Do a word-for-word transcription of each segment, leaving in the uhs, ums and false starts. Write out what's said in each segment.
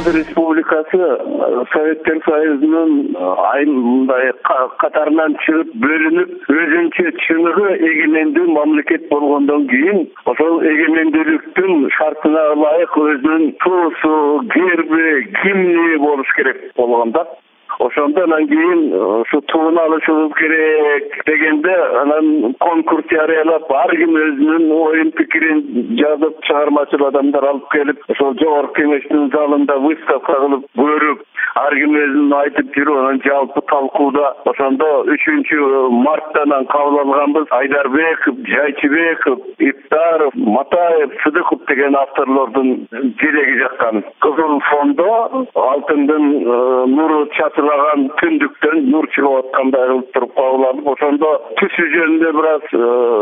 Кыргыз Республикасы Советтер Союзунун мындай катарынан чыгып бөлүнүп өзүнчө чыныгы эгемендүү мамлекет болгондон кийин ошол эгемендүүлүктүн шартына ылайык өзүнүн туусу, герби, гимни болуш керек болгон да. Ошондон кийин ушу туун алышыбыз керек дегенде анан конкурс жарыялап ар ким өзүнүн оюн пикирин жазып чыгармачыл адамдар алып келип ошол жогорку кеңештин залында выставка кылып көрүп ар ким өзүн айтып жүрүп анан жалпы талкууда ошондо үчүнчү марттан кабыл алганбыз Айдарбеков, Жайчыбеков, Иптаров, Матаев, Сыдыков деген авторлордун желеги жаккан. Кызыл фондо алтындын нуру чатылаган күндүктөн нур чыгып аткандай кылып туруп кабыл алып ошондо түсү жөнүндө бир аз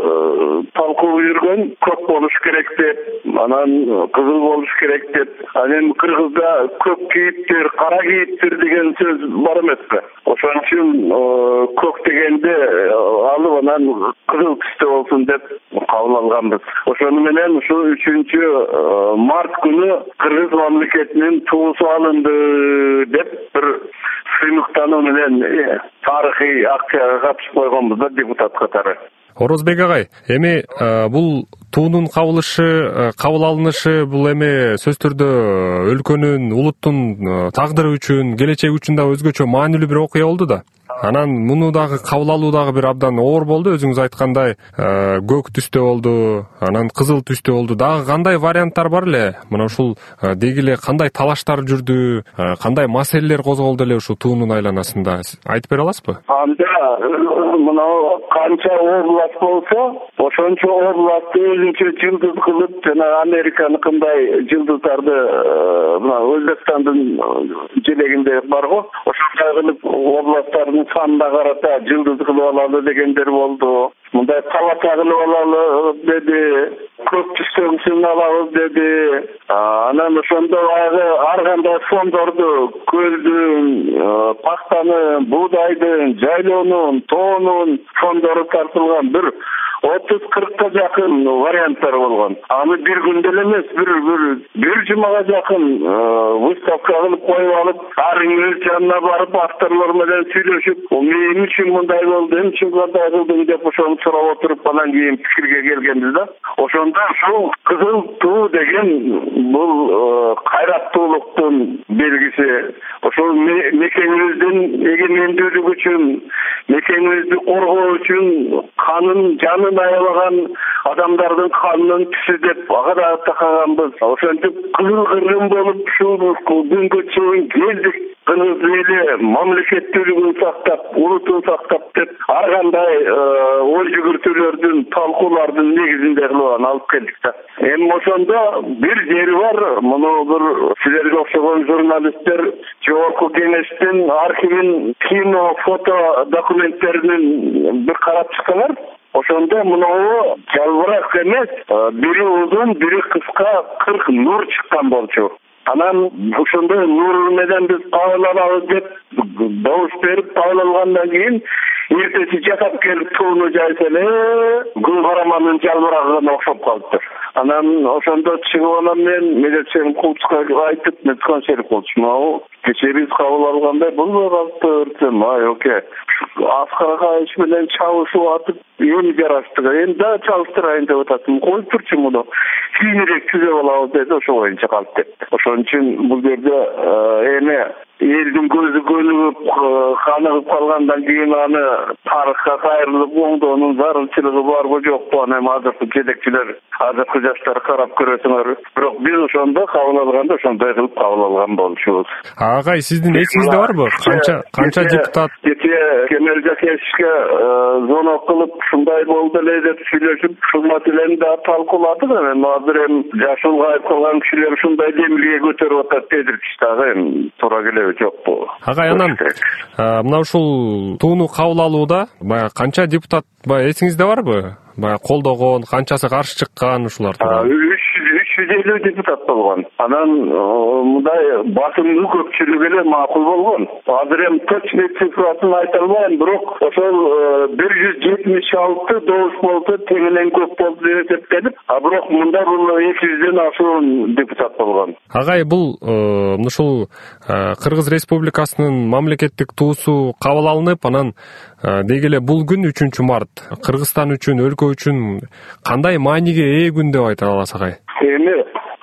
талкуу жүргөн, көк болуш керек деп анан кызыл болуш керек деп анан кыргызда көк кийиптер, кара кийиптер деген сөз бар эмеспи? Ошон үчүн көк дегенде алып анан кызыл түстө болсун деп кабыл алганбыз. Ошону менен ушу үчүнчү март күнү Кыргыз мамлекетинин туусу алынды деп бир сыймыктануу менен тарыхый акцияга катышып койгонбуз да депутат катары. Орозбек агай, эми бул туунун кабылышы, кабыл алынышы бул эми сөз түрдө өлкөнүн, улуттун тагдыры үчүн, келечеги үчүн да өзгөчө маанилүү бир окуя болду да. Анан муну дагы кабыл алуу дагы бир абдан оор болду, өзүңүз айткандай, көк түстө болду, анан кызыл түстө болду. Дагы кандай варианттар бар эле? Мына ушул деги эле кандай талаштар жүрдү, кандай маселелер козголду эле ушул туунун айланасында? Айтып бере аласызбы? Анда мына канча область болсо, ошончо областты өзүнчө жылдыз кылып, жана Американыкындай жылдыздарды мына Өзбекстандын желегинде бар го, ошондой кылып областтардын санына карата жылдыз кылып алалы дегендер болду. Мындай таласа кылып алалы деди, көк түстөгүсүн алабыз деди. Анан ошондо баягы ар кандай фондорду, көздүн, пактанын, буудайдын, жайлоонун, тоонун фондору тартылган бир отуз кыркка жакын варианттар болгон. Аны бир күндө эле эмес, бир бир бир жумага жакын выставка кылып коюп алып, ар ким өз жанына барып авторлор менен сүйлөшүп, эмне үчүн мындай болду, эмне үчүн мындай кылдың деп ошону сурап отуруп анан кийин пикирге келгенбиз да. Ошондо ушул кызыл туу деген бул кайраттуулуктун белгиси. Ошол мекенибиздин эгемендүүлүгү үчүн, мекенибизди коргоо үчүн канын жанын аябаган адамдардын канынын түсү деп ага да такаганбыз. Ошентип кызыл кыргын болуп ушул күнгө чейин келдик. Кыргыз эли мамлекеттүүлүгүн сактап, улутун сактап деп ар кандай ой жүгүртүүлөрдүн, талкуулардын негизинде кылып алып келдик да. Эми ошондо бир жери бар, муну бир силерге окшогон журналисттер жогорку кеңештин архивин, кино, фото документтерин бир карап чыксаңар, ошондо мынау жалбырак эмес, бири узун, бири кыска кырк нур чыккан болчу. Анан ошондой нур менен биз кабыл алабыз деп добуш берип кабыл алгандан кийин эртеси жатап келип тууну жайса эле күн караманын жалбырагына окшоп калыптыр. Анан ошондо чыгып анан мен милициянын кулчуга айтып, мецкон шерип болчумун. Кечээ биз кабыл алгандай болбой калыптыр десем, ай оке. Аскар Акаевич менен чабышып атып, эми жараштык. Эми да чабыштырайын деп атасың. Коюп турчу муну. Кийинирээк түзөп алабыз деди, ошо боюнча калып кетти. Ошон үчүн бул жерде эми элдин көзү көнүгүп, каныгып калгандан кийин аны тарыхка кайрылып оңдоонун зарылчылыгы барбы жокпу, анан азыркы жетекчилер, азыркы жаштар карап көрөсүңөр. Бирок биз ошондо кабыл алганда ошондой кылып кабыл алган болчубуз. Агай, сиздин эсиңизде барбы? Канча канча депутат кечээ Кемел Жакешевичке звонок кылып, ушундай болду эле деп сүйлөшүп, ушул маселени да талкууладык. Эми азыр эми жашы улгайып калган кишилер ушундай демилге көтөрүп атат дедирчи дагы, эми туура келеби жокпу? Агай, анан мына ушул тууну кабыл алууда баягы канча депутат баягы эсиңизде барбы? Баягы колдогон, канчасы каршы чыккан ушулар тууралуу? үч жүз элүү депутат болгон. Анан мындай басымдуу көпчүлүк эле макул болгон. Азыр эми точный цифрасын айта албайм, бирок ошол бир жүз жетимиш алты добуш болсо теңинен көп болду деп эсептелип, а бирок мында бул эки жүздөн ашуун депутат болгон. Агай, бул ушул Кыргыз Республикасынын мамлекеттик туусу кабыл алынып, анан деги эле бул күн үчүнчү март Кыргызстан үчүн, өлкө үчүн кандай мааниге ээ күн деп айта аласыз агай? Эми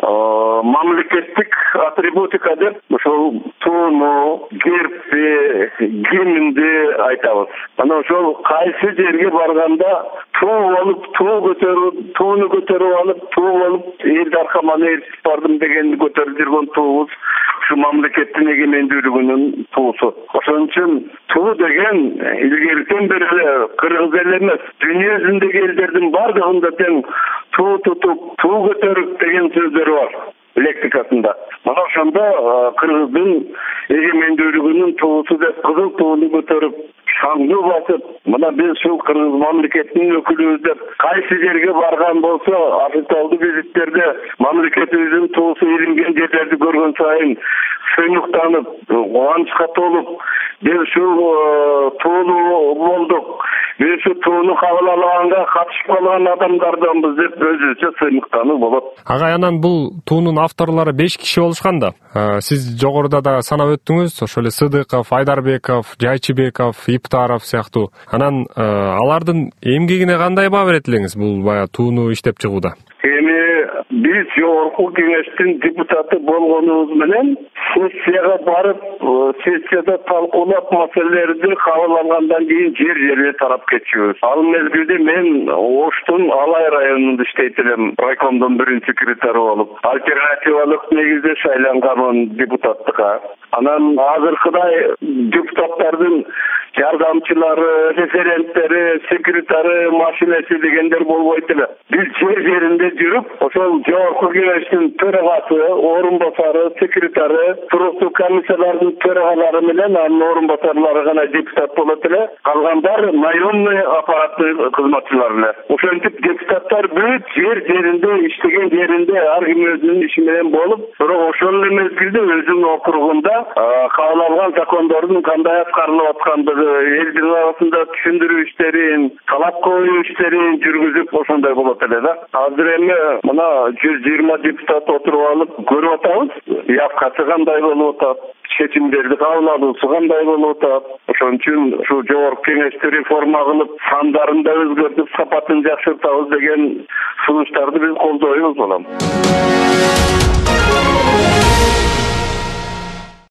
мамлекеттик атрибутика деп ошол тууну, гербти, гимнди айтабыз. Анан ошол кайсы жерге барганда туу болуп, туу көтөрүп, тууну көтөрүп алып, туу болуп эл даркаманы ээрчип бардым дегенди көтөрүп жүргөн туубуз ушу мамлекеттин эгемендүүлүгүнүн туусу. Ошон үчүн туу деген илгертен бери эле кыргыз эле эмес, дүйнө жүзүндөгү элдердин бардыгында тең туу тутуп, туу көтөрүп деген сөздөр бар лексикасында. Мына ошондо кыргыздын эгемендүүлүгүнүн туусу деп кызыл тууну көтөрүп, шаңды басып, мына биз ушул кыргыз мамлекетинин өкүлүбүз деп кайсы жерге барган болсо, официалдуу визиттерде мамлекетибиздин туусу илинген жерлерди көргөн сайын сыймыктанып, кубанычка толуп, биз ушул тууну болдук, биз ушул тууну кабыл алганга катышып калган адамдарданбыз деп өзүбүзчө сыймыктануу болот. Агай, анан бул туунун авторлору беш киши болушкан да. Сиз жогоруда да санап өттүңүз, ошол эле Сыдыков, Айдарбеков, Жайчыбеков, Иптаров сыяктуу. Анан алардын эмгегине кандай баа берет элеңиз бул баягы тууну иштеп чыгууда? Эми биз жогорку кеңештин депутаты болгонубуз менен сессияга барып, сессияда талкуулап маселелерди кабыл алгандан кийин жер жерге тарап кетчүбүз. Ал мезгилде мен Оштун Алай районунда иштейт элем, райкомдун биринчи секретары болуп, альтернативалык негизде шайланганмын депутаттыкка. Анан азыркыдай депутаттардын жардамчылары, референттери, секретары, машинеси дегендер болбойт эле. Биз жер жеринде жүрүп, ошол жогорку кеңештин төрагасы, орун басары, секретары, туруктуу комиссиялардын төрагалары менен анын орун басарлары гана депутат болот эле. Калгандар наемный аппараттын кызматчылары эле. Ошентип депутаттар бүт жер жеринде иштеген жеринде ар ким өзүнүн иши менен болуп, бирок ошол эле мезгилде өзүнүн округунда кабыл алган закондордун кандай аткарылып аткандыгы, элдин арасында түшүндүрүү иштерин, талап коюу иштерин жүргүзүп ошондой болот эле да. Азыр эми мына жүз жыйырма депутат отуруп алып көрүп атабыз, явкасы кандай болуп атат, чечимдерди кабыл алуусу кандай болуп атат. Ошон үчүн ушу жогорку кеңешти реформа кылып, сандарын да өзгөртүп, сапатын жакшыртабыз деген сунуштарды биз колдойбуз балам.